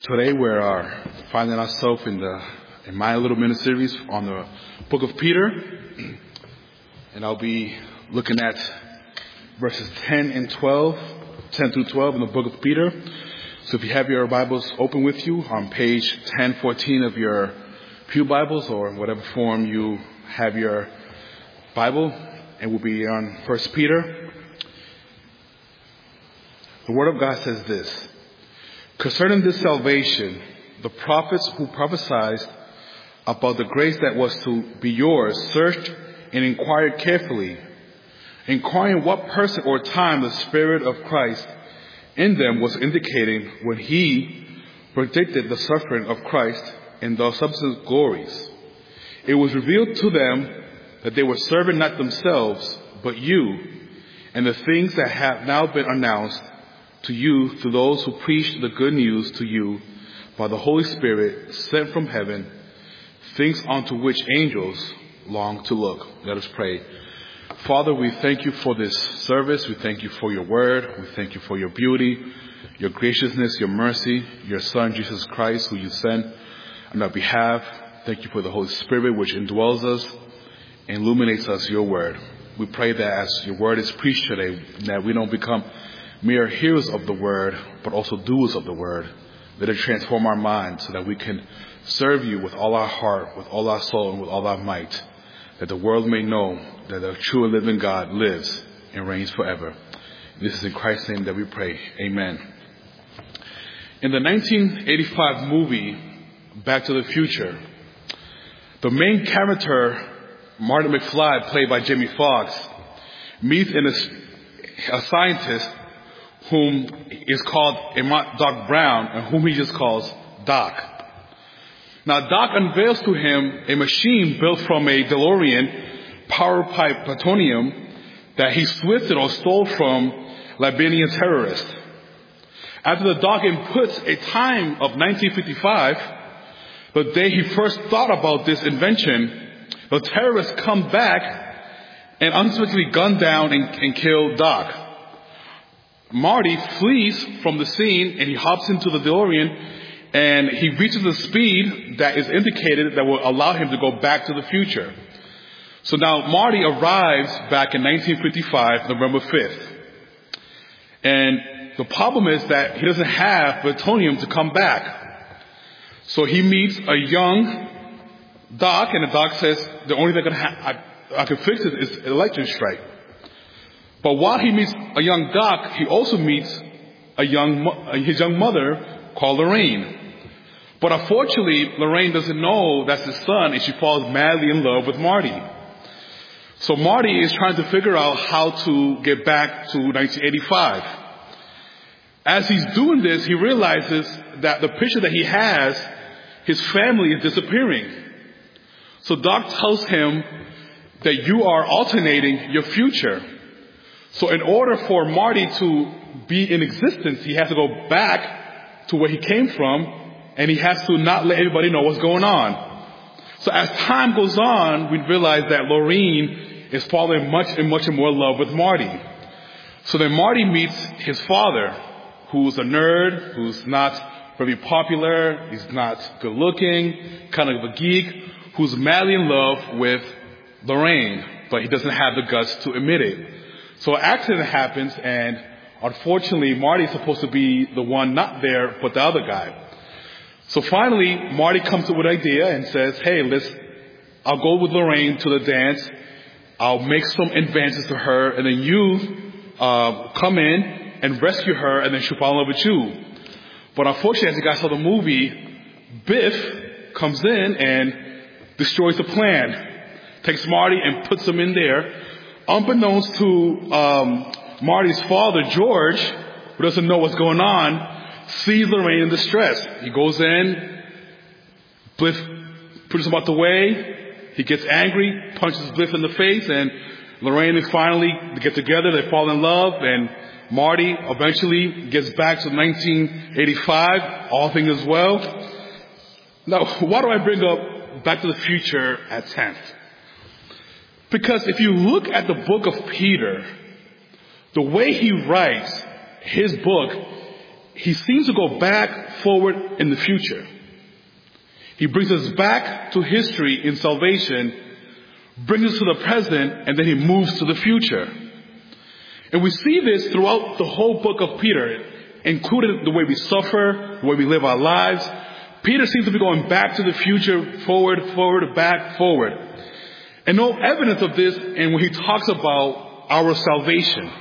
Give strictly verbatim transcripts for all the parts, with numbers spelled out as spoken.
Today we are finding ourselves in the in my little mini series on the book of Peter, and I'll be looking at verses ten and twelve, ten through twelve in the book of Peter. So if you have your Bibles open with you on page ten fourteen of your pew Bibles or in whatever form you have your Bible, and we'll be on First Peter. The Word of God says this. Concerning this salvation, the prophets who prophesied about the grace that was to be yours searched and inquired carefully, inquiring what person or time the Spirit of Christ in them was indicating when he predicted the suffering of Christ and the subsequent glories. It was revealed to them that they were serving not themselves, but you, and the things that have now been announced to you through those who preach the good news to you by the Holy Spirit sent from heaven, things unto which angels long to look. Let us pray. Father, we thank you for this service. We thank you for your word. We thank you for your beauty, your graciousness, your mercy, your Son, Jesus Christ, who you sent on our behalf. Thank you for the Holy Spirit, which indwells us and illuminates us, your word. We pray that as your word is preached today, that we don't become mere hearers of the word, but also doers of the word. Let it transform our minds so that we can serve you with all our heart, with all our soul, and with all our might, that the world may know that the true and living God lives and reigns forever. This is in Christ's name that we pray. Amen. In the nineteen eighty-five movie, Back to the Future, the main character, Marty McFly, played by Jamie Foxx, meets in a, a scientist whom is called Doc Brown, and whom he just calls Doc. Now, Doc unveils to him a machine built from a DeLorean powered by plutonium that he swifted or stole from Liberian terrorists. After the Doc inputs a time of nineteen fifty-five, the day he first thought about this invention, the terrorists come back and unexpectedly gun down and, and kill Doc. Marty flees from the scene and he hops into the DeLorean and he reaches the speed that is indicated that will allow him to go back to the future. So now Marty arrives back in nineteen fifty-five, November fifth. And the problem is that he doesn't have plutonium to come back. So he meets a young Doc, and the Doc says, the only thing I can, ha- I, I can fix it is electric strike. But while he meets a young Doc, he also meets a young, his young mother called Lorraine. But unfortunately, Lorraine doesn't know that's his son, and she falls madly in love with Marty. So Marty is trying to figure out how to get back to nineteen eighty-five. As he's doing this, he realizes that the picture that he has, his family is disappearing. So Doc tells him that you are alternating your future. So in order for Marty to be in existence, he has to go back to where he came from, and he has to not let everybody know what's going on. So as time goes on, we realize that Lorraine is falling much and much more in love with Marty. So then Marty meets his father, who's a nerd, who's not very popular, he's not good looking, kind of a geek, who's madly in love with Lorraine, but he doesn't have the guts to admit it. So an accident happens, and unfortunately, Marty's supposed to be the one not there, but the other guy. So finally, Marty comes up with an idea and says, hey, let's, I'll go with Lorraine to the dance. I'll make some advances to her, and then you uh, come in and rescue her, and then she'll fall in love with you. But unfortunately, as you guys saw the movie, Biff comes in and destroys the plan, takes Marty and puts him in there. Unbeknownst to um, Marty's father, George, who doesn't know what's going on, sees Lorraine in distress. He goes in, Biff pushes him out the way, he gets angry, punches Biff in the face, and Lorraine is finally, they get together, they fall in love, and Marty eventually gets back to nineteen eighty-five, all things as well. Now, why do I bring up Back to the Future at tenth? Because if you look at the book of Peter, the way he writes his book he seems to go back, forward, in the future. He brings us back to history in salvation, brings us to the present, and then he moves to the future. And we see this throughout the whole book of Peter, including the way we suffer, the way we live our lives. Peter seems to be going back to the future, forward, forward, back, forward. And no evidence of this in when he talks about our salvation.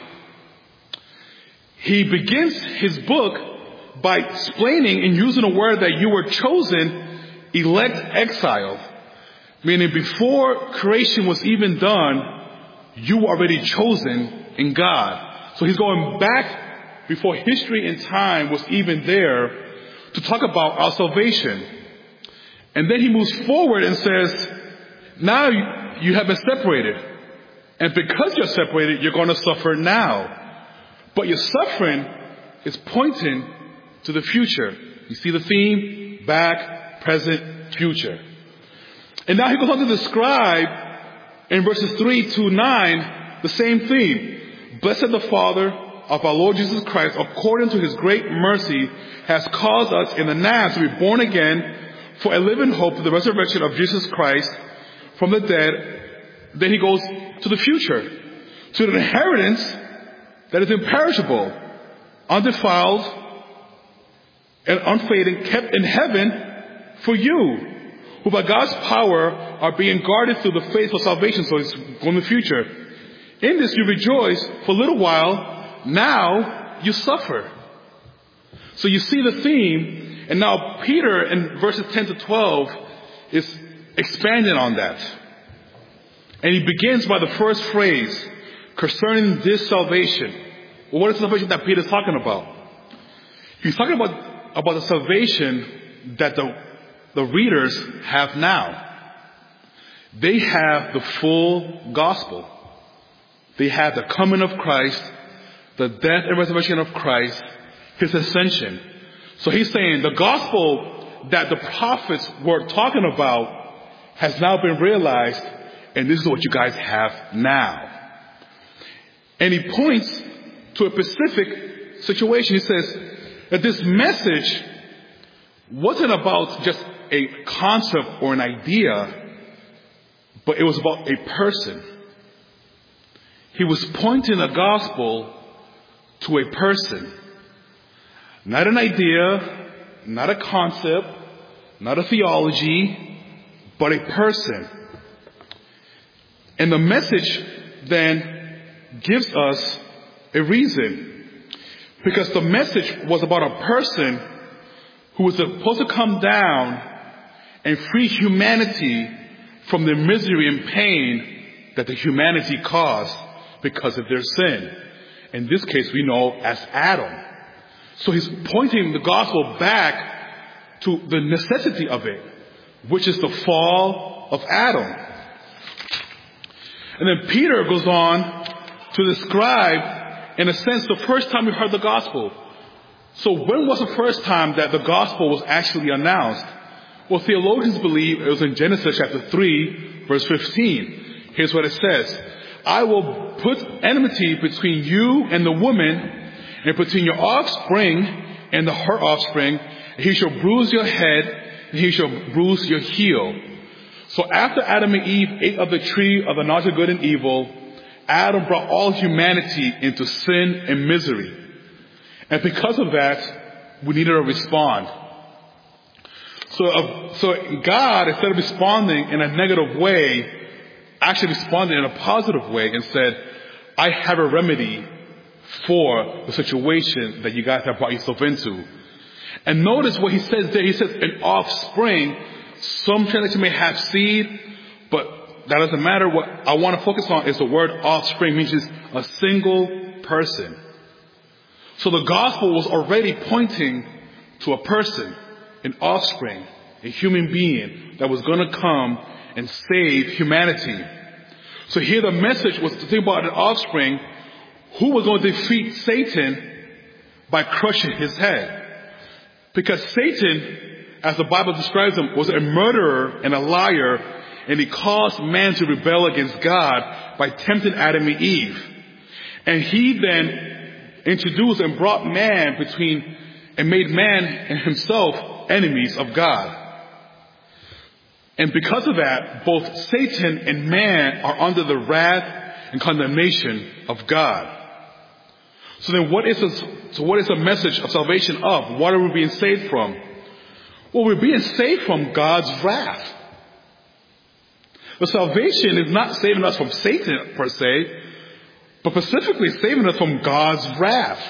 He begins his book by explaining and using a word that you were chosen, elect, exiled. Meaning before creation was even done, you were already chosen in God. So he's going back before history and time was even there to talk about our salvation. And then he moves forward and says, now you have been separated. And because you're separated, you're going to suffer now. But your suffering is pointing to the future. You see the theme? Back, present, future. And now he goes on to describe in verses three to nine the same theme. Blessed the Father of our Lord Jesus Christ, according to his great mercy, has caused us in the now to be born again for a living hope to the resurrection of Jesus Christ from the dead. Then he goes to the future, to the inheritance that is imperishable, undefiled, and unfading, kept in heaven for you, who by God's power are being guarded through the faith of salvation. So it's going to the future. In this you rejoice for a little while, now you suffer. So you see the theme, and now Peter in verses ten to twelve is expanding on that. And he begins by the first phrase, concerning this salvation. Well, what is the salvation that Peter's talking about? He's talking about, about the salvation that the, the readers have now. They have the full gospel. They have the coming of Christ, the death and resurrection of Christ, his ascension. So he's saying the gospel that the prophets were talking about has now been realized, and this is what you guys have now. And he points to a specific situation. He says that this message wasn't about just a concept or an idea, but it was about a person. He was pointing the gospel to a person. Not an idea, not a concept, not a theology, but a person. And the message then gives us a reason. Because the message was about a person who was supposed to come down and free humanity from the misery and pain that the humanity caused because of their sin. In this case, we know as Adam. So he's pointing the gospel back to the necessity of it, which is the fall of Adam. And then Peter goes on to describe, in a sense, the first time we heard the gospel. So when was the first time that the gospel was actually announced? Well, theologians believe it was in Genesis chapter three, verse fifteen. Here's what it says. I will put enmity between you and the woman, and between your offspring and the her offspring. He shall bruise your head, and he shall bruise your heel. So after Adam and Eve ate of the tree of the knowledge of good and evil, Adam brought all humanity into sin and misery. And because of that, we needed to respond. So, uh, so God, instead of responding in a negative way, actually responded in a positive way and said, I have a remedy for the situation that you guys have brought yourself into. And notice what he says there. He says an offspring. Some translation may have seed, but that doesn't matter. What I want to focus on is the word offspring, which is a single person. So the gospel was already pointing to a person, an offspring, a human being that was going to come and save humanity. So here the message was to think about an offspring who was going to defeat Satan by crushing his head. Because Satan, as the Bible describes him, was a murderer and a liar, and he caused man to rebel against God by tempting Adam and Eve. And he then introduced and brought man between and made man and himself enemies of God. And because of that, both Satan and man are under the wrath and condemnation of God. So then what is this, so what is the message of salvation of? What are we being saved from? Well, we're being saved from God's wrath. But salvation is not saving us from Satan per se, but specifically saving us from God's wrath.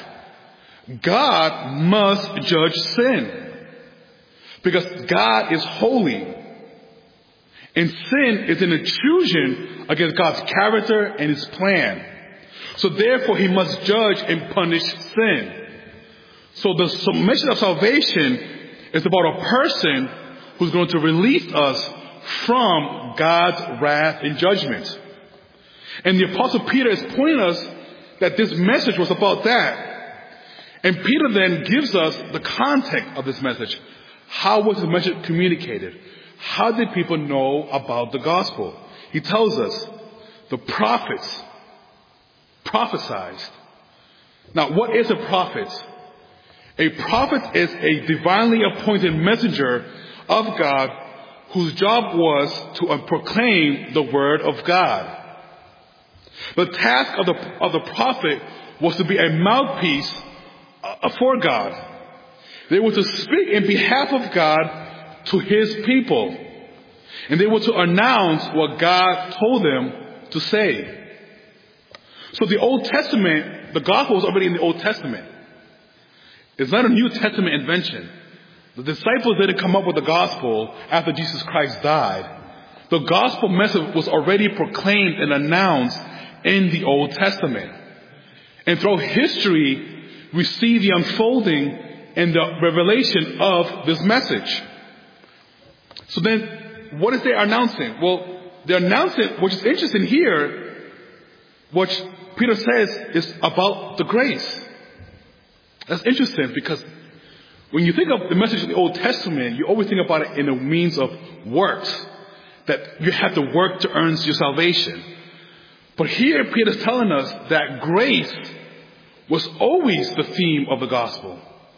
God must judge sin because God is holy. And sin is an intrusion against God's character and His plan. So therefore He must judge and punish sin. So the submission of salvation is about a person who's going to release us from God's wrath and judgment. And the Apostle Peter is pointing us that this message was about that. And Peter then gives us the context of this message. How was the message communicated? How did people know about the gospel? He tells us the prophets prophesied. Now, what is a prophet? A prophet is a divinely appointed messenger of God whose job was to proclaim the word of God. The task of the, of the prophet was to be a mouthpiece for God. They were to speak in behalf of God to His people. And they were to announce what God told them to say. So the Old Testament, the gospel was already in the Old Testament. It's not a New Testament invention. The disciples didn't come up with the gospel after Jesus Christ died. The gospel message was already proclaimed and announced in the Old Testament. And throughout history, we see the unfolding and the revelation of this message. So then, what is they announcing? Well, they're announcing, which is interesting here, what Peter says is about the grace. That's interesting because when you think of the message of the Old Testament, you always think about it in the means of works, that you have to work to earn your salvation. But here Peter's telling us that grace was always the theme of the gospel.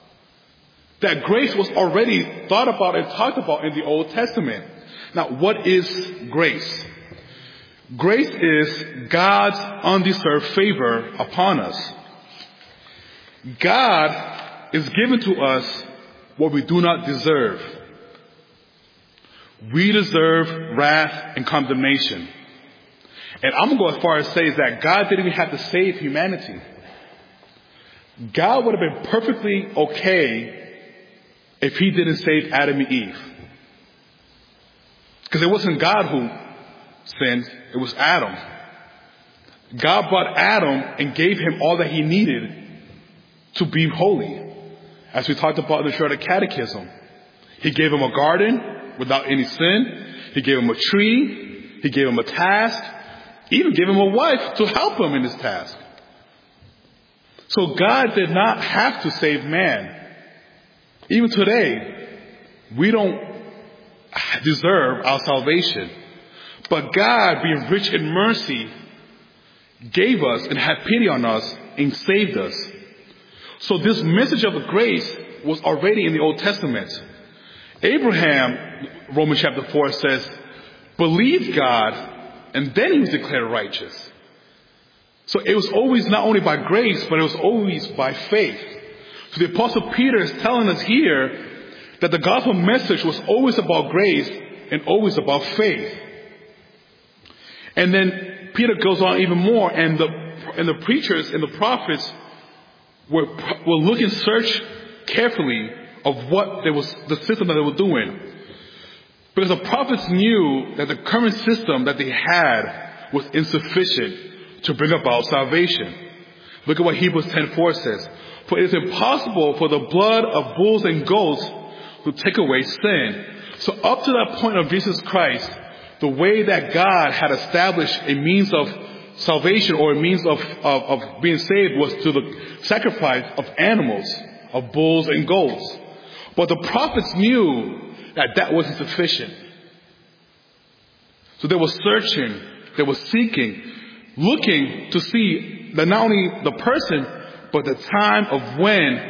That grace was already thought about and talked about in the Old Testament. Now, what is grace? Grace is God's undeserved favor upon us. God is given to us what we do not deserve. We deserve wrath and condemnation. And I'm going to go as far as say is that God didn't even have to save humanity. God would have been perfectly okay if He didn't save Adam and Eve. Because it wasn't God who sinned, it was Adam. God brought Adam and gave him all that he needed to be holy. As we talked about in the Shorter Catechism. He gave him a garden without any sin. He gave him a tree. He gave him a task. He even gave him a wife to help him in his task. So God did not have to save man. Even today, we don't deserve our salvation. But God, being rich in mercy, gave us and had pity on us and saved us. So this message of grace was already in the Old Testament. Abraham, Romans chapter four says, believed God and then he was declared righteous. So it was always not only by grace, but it was always by faith. So the Apostle Peter is telling us here that the gospel message was always about grace and always about faith. And then Peter goes on even more, and the and the preachers and the prophets were were looking, search carefully of what there was, the system that they were doing, because the prophets knew that the current system that they had was insufficient to bring about salvation. Look at what Hebrews ten four says: "For it is impossible for the blood of bulls and goats to take away sin." So up to that point of Jesus Christ, the way that God had established a means of salvation or a means of, of, of being saved was to the sacrifice of animals, of bulls and goats. But the prophets knew that that wasn't sufficient. So they were searching, they were seeking, looking to see that not only the person, but the time of when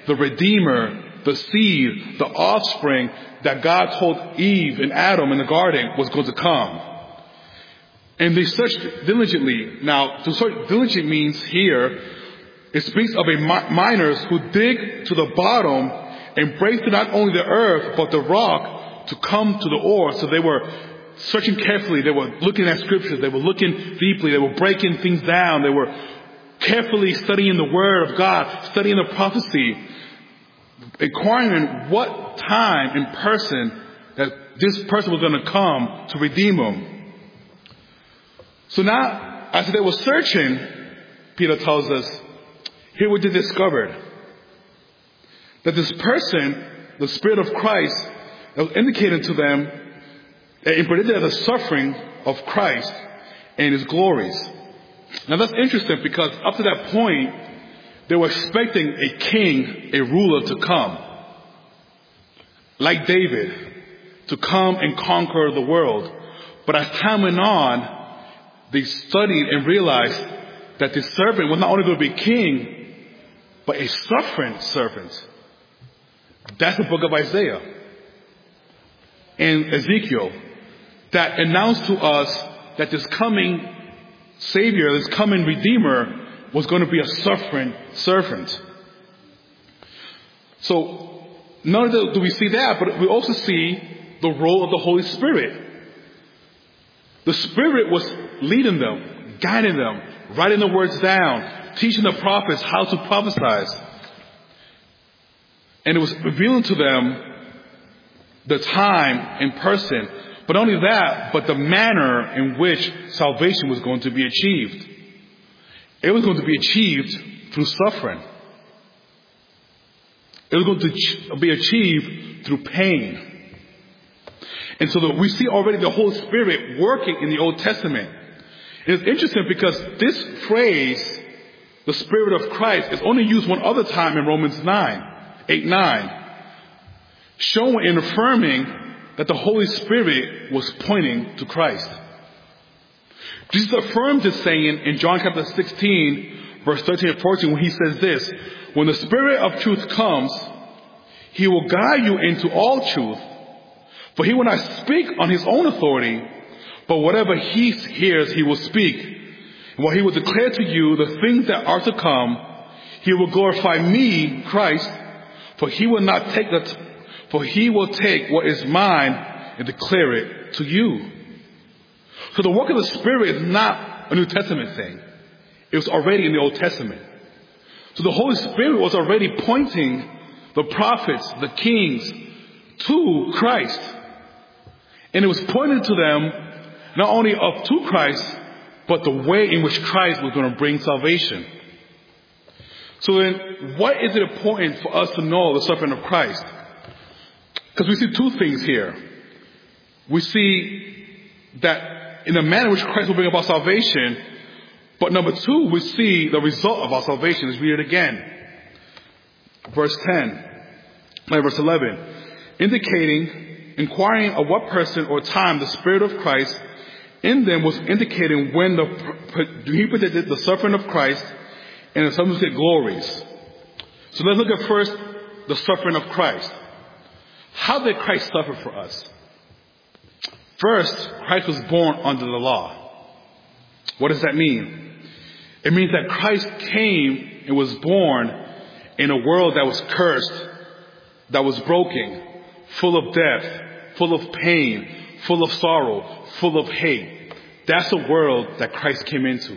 the Redeemer, the seed, the offspring that God told Eve and Adam in the garden was going to come. And they searched diligently. Now, to search diligently means here, it speaks of a mi- miners who dig to the bottom and break through not only the earth, but the rock to come to the ore. So they were searching carefully. They were looking at scriptures. They were looking deeply. They were breaking things down. They were carefully studying the word of God, studying the prophecy, inquiring what time and person that this person was going to come to redeem them. So now, as they were searching, Peter tells us, here what they discovered. That this person, the Spirit of Christ, that was indicated to them, and predicted as the suffering of Christ and His glories. Now that's interesting because up to that point, they were expecting a king, a ruler to come. Like David, to come and conquer the world. But as time went on, they studied and realized that the servant was not only going to be king, but a suffering servant. That's the book of Isaiah and Ezekiel that announced to us that this coming Savior, this coming Redeemer, was going to be a suffering servant. So, not only do we see that, but we also see the role of the Holy Spirit. The Spirit was leading them, guiding them, writing the words down, teaching the prophets how to prophesy. And it was revealing to them the time and person. But not only that, but the manner in which salvation was going to be achieved. It was going to be achieved through suffering. It was going to be achieved through pain. And so that we see already the Holy Spirit working in the Old Testament. And it's interesting because this phrase, the Spirit of Christ, is only used one other time in Romans nine, eight, nine, showing and affirming that the Holy Spirit was pointing to Christ. Jesus affirmed this saying in John chapter sixteen, verse thirteen and fourteen, when he says this, when the Spirit of truth comes, He will guide you into all truth, for He will not speak on His own authority, but whatever He hears, He will speak. And while He will declare to you the things that are to come, He will glorify me, Christ, for He will not take the, t- for He will take what is mine and declare it to you. So the work of the Spirit is not a New Testament thing. It was already in the Old Testament. So the Holy Spirit was already pointing the prophets, the kings, to Christ. And it was pointing to them not only up to Christ, but the way in which Christ was going to bring salvation. So then, what is it important for us to know the suffering of Christ? Because we see two things here. We see that in the manner in which Christ will bring about salvation, but number two, we see the result of our salvation. Let's read it again. Verse ten, verse eleven, indicating, inquiring of what person or time the Spirit of Christ in them was indicating when the, he predicted the suffering of Christ and the subsequent glories. So let's look at first the suffering of Christ. How did Christ suffer for us? First, Christ was born under the law. What does that mean? It means that Christ came and was born in a world that was cursed, that was broken, full of death, full of pain, full of sorrow, full of hate. That's a world that Christ came into.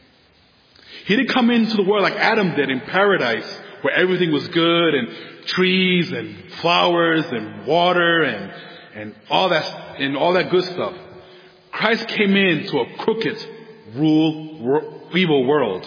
He didn't come into the world like Adam did in paradise, where everything was good and trees and flowers and water and and all that and all that good stuff. Christ came into a crooked, rule, evil world.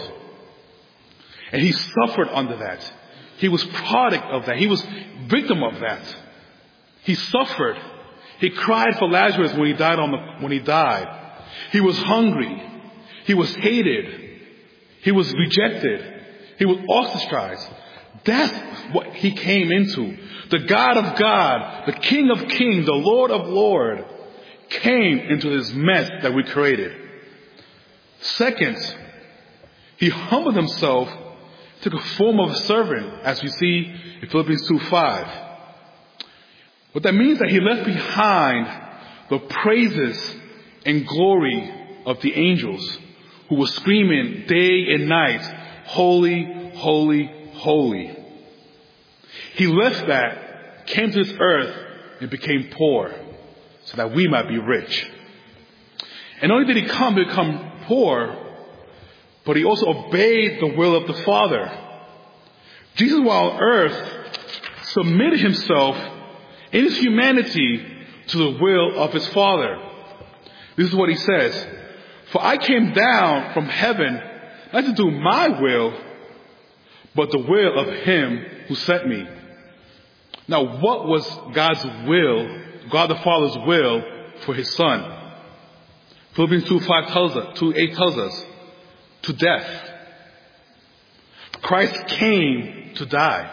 And He suffered under that. He was product of that. He was victim of that. He suffered. He cried for Lazarus when he died on the, when he died. He was hungry. He was hated. He was rejected. He was ostracized. That's what He came into. The God of God, the King of Kings, the Lord of Lords, came into this mess that we created. Second, He humbled Himself took a form of a servant, as we see in Philippians two five. What that means is that he left behind the praises and glory of the angels who were screaming day and night, holy, holy, holy. He left that, came to this earth, and became poor so that we might be rich. And not only did he come to become poor, but he also obeyed the will of the Father. Jesus, while on earth, submitted himself in his humanity to the will of his Father. This is what he says. For I came down from heaven not to do my will, but the will of him who sent me. Now, what was God's will, God the Father's will for his Son? Philippians two five tells us, two eight tells us, to death. Christ came to die.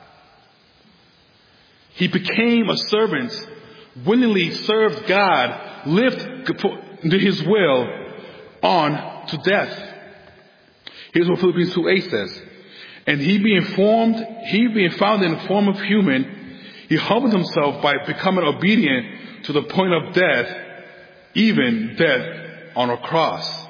He became a servant, willingly served God, lived to his will on to death. Here's what Philippians two eight says. And he being formed, he being found in the form of human, he humbled himself by becoming obedient to the point of death, even death on a cross.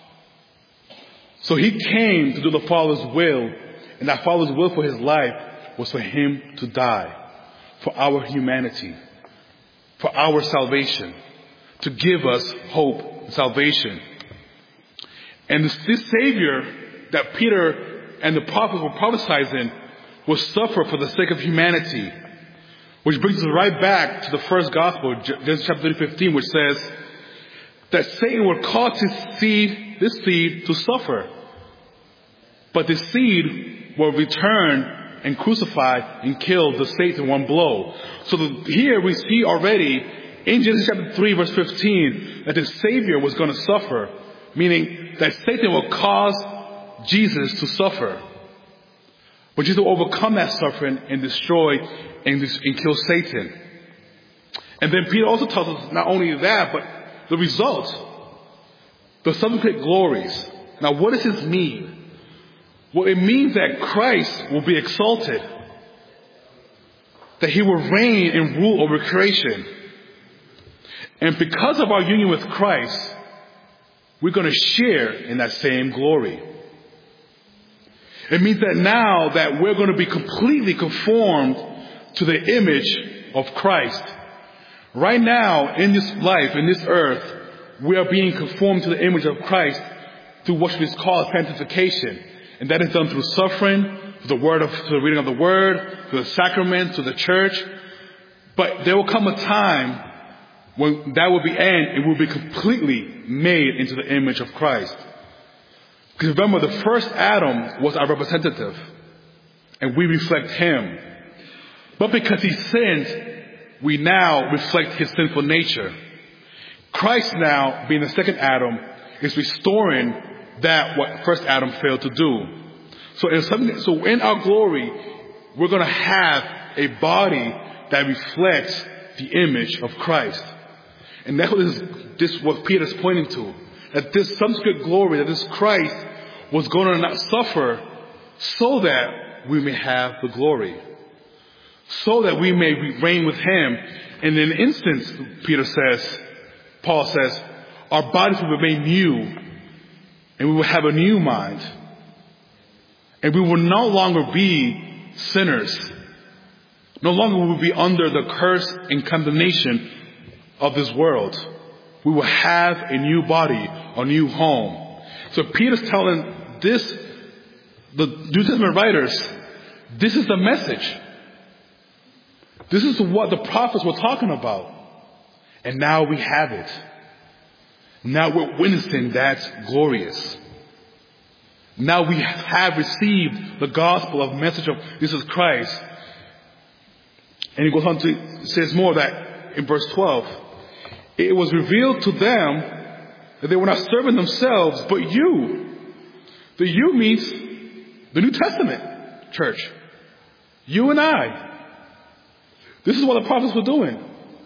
So he came to do the Father's will, and that Father's will for his life was for him to die, for our humanity, for our salvation, to give us hope and salvation. And this, this Savior that Peter and the prophets were prophesying will suffer for the sake of humanity. Which brings us right back to the first gospel, Genesis chapter three fifteen, which says that Satan would cause his seed, this seed, to suffer. But the seed will return and crucify and kill the Satan in one blow. So the, here we see already in Genesis chapter three verse fifteen that the Savior was going to suffer, meaning that Satan will cause Jesus to suffer. But Jesus will overcome that suffering and destroy and, and kill Satan. And then Peter also tells us not only that, but the results, the subsequent glories. Now, what does this mean? Well, it means that Christ will be exalted, that he will reign and rule over creation. And because of our union with Christ, we're going to share in that same glory. It means that now that we're going to be completely conformed to the image of Christ. Right now, in this life, in this earth, we are being conformed to the image of Christ through what is called sanctification. And that is done through suffering, through the word of, through the reading of the word, through the sacraments, through the church. But there will come a time when that will be end and we'll be completely made into the image of Christ. Because remember, the first Adam was our representative, and we reflect him. But because he sinned, we now reflect his sinful nature. Christ now, being the second Adam, is restoring that what first Adam failed to do. So in, some, so in our glory, we're going to have a body that reflects the image of Christ. And that's what this, this what Peter's pointing to. That this subsequent glory, that this Christ was going to not suffer so that we may have the glory. So that we may reign with him. And in an instant, Peter says, Paul says, our bodies will remain new. And we will have a new mind. And we will no longer be sinners. No longer will we be under the curse and condemnation of this world. We will have a new body, a new home. So Peter's telling this, the New Testament writers, this is the message. This is what the prophets were talking about. And now we have it. Now we're witnessing that's glorious. Now we have received the gospel of message of Jesus Christ. And he goes on to says more that in verse twelve. It was revealed to them that they were not serving themselves, but you. The you means the New Testament church. You and I. This is what the prophets were doing.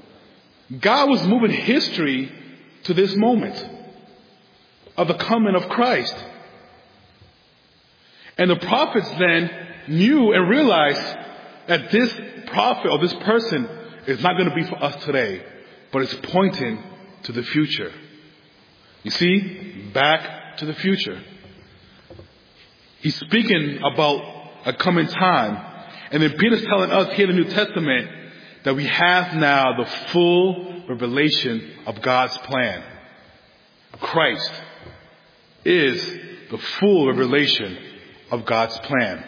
God was moving history to this moment of the coming of Christ. And the prophets then knew and realized that this prophet or this person is not going to be for us today, but it's pointing to the future. You see, back to the future. He's speaking about a coming time. And then Peter's telling us here in the New Testament that we have now the full revelation of God's plan. Christ is the full revelation of God's plan.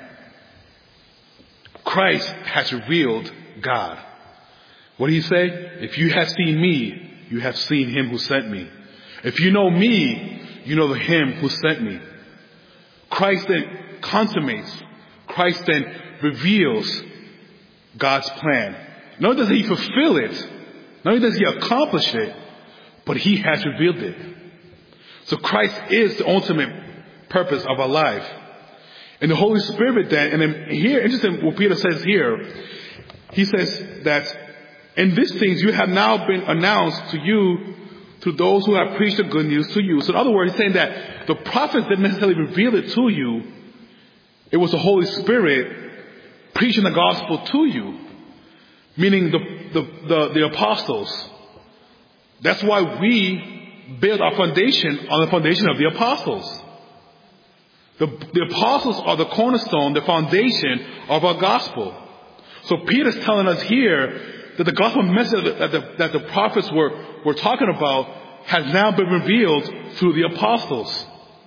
Christ has revealed God. What did he say? If you have seen me, you have seen him who sent me. If you know me, you know the him who sent me. Christ then consummates. Christ then reveals God's plan. Not only does he fulfill it, not only does he accomplish it, but he has revealed it. So Christ is the ultimate purpose of our life. And the Holy Spirit then, and then here, interesting what Peter says here, he says that in these things you have now been announced to you, to those who have preached the good news to you. So in other words, he's saying that the prophets didn't necessarily reveal it to you. It was the Holy Spirit preaching the gospel to you. Meaning the, the, the, the apostles. That's why we build our foundation on the foundation of the apostles. The, the apostles are the cornerstone, the foundation of our gospel. So Peter's telling us here that the gospel message that the, that the prophets were, were talking about has now been revealed through the apostles.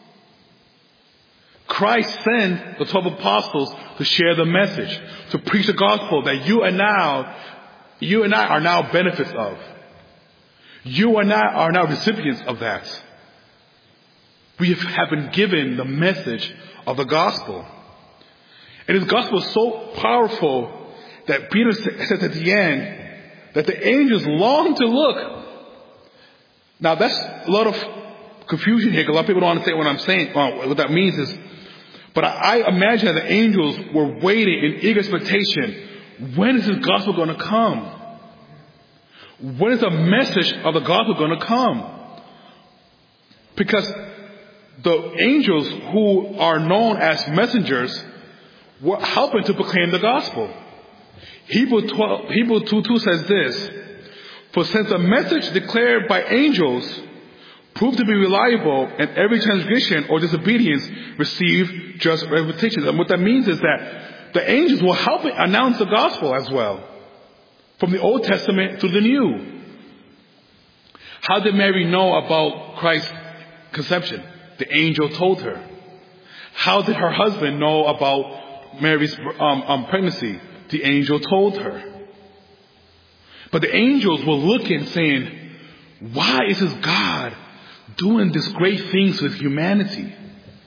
Christ sent the twelve apostles to share the message, to preach the gospel that you and now, you and I are now benefits of. You and I are now recipients of that. We have been given the message of the gospel. And this gospel is so powerful that Peter says at the end that the angels long to look. Now that's a lot of confusion here because a lot of people don't understand what I'm saying. Well, what that means is, but I, I imagine that the angels were waiting in eager expectation. When is this gospel going to come? When is the message of the gospel going to come? Because the angels who are known as messengers were helping to proclaim the gospel. Hebrew twelve, Hebrew two two says this, for since the message declared by angels proved to be reliable, and every transgression or disobedience received just repetition. And what that means is that the angels were helping announce the gospel as well, from the Old Testament to the New. How did Mary know about Christ's conception? The angel told her. How did her husband know about Mary's um, um, pregnancy? The angel told her. But the angels were looking, saying, why is this God doing these great things with humanity?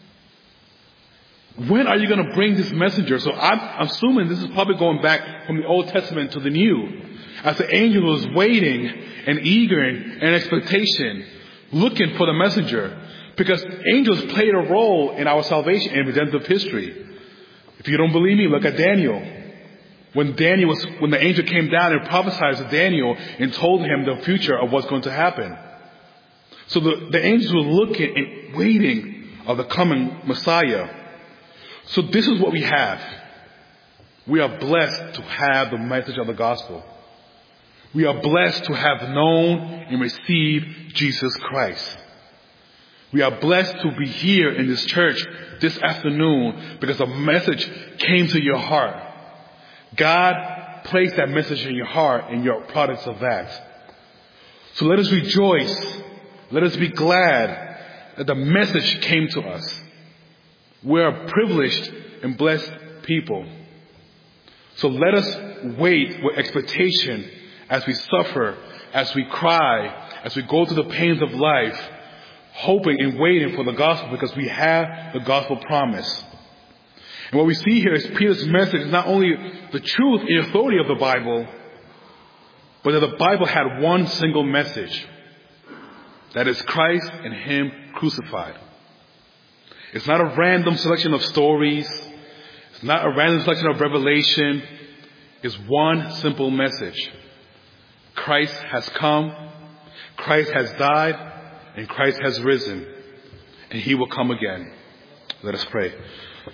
When are you going to bring this messenger? So I'm assuming this is probably going back from the Old Testament to the New. As the angel was waiting and eager and expectation, looking for the messenger. Because angels played a role in our salvation and redemptive history. If you don't believe me, look at Daniel. When Daniel was, when the angel came down and prophesied to Daniel and told him the future of what's going to happen. So the, the angels were looking and waiting of the coming Messiah. So this is what we have. We are blessed to have the message of the gospel. We are blessed to have known and received Jesus Christ. We are blessed to be here in this church this afternoon because a message came to your heart. God placed that message in your heart and you're products of that. So let us rejoice. Let us be glad that the message came to us. We are privileged and blessed people. So let us wait with expectation as we suffer, as we cry, as we go through the pains of life, hoping and waiting for the gospel because we have the gospel promise. And what we see here is Peter's message is not only the truth and authority of the Bible, but that the Bible had one single message. That is Christ and Him crucified. It's not a random selection of stories. It's not a random selection of revelation. It's one simple message. Christ has come, Christ has died, and Christ has risen, and He will come again. Let us pray.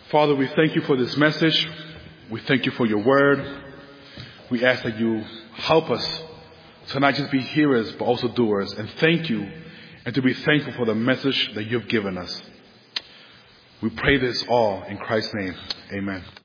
Father, we thank you for this message. We thank you for your word. We ask that you help us to not just be hearers, but also doers. And thank you, and to be thankful for the message that you've given us. We pray this all in Christ's name. Amen.